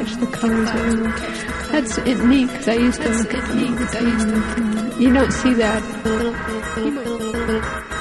catch the colors really well. That's neat because I used to look at them all the time. You don't see that.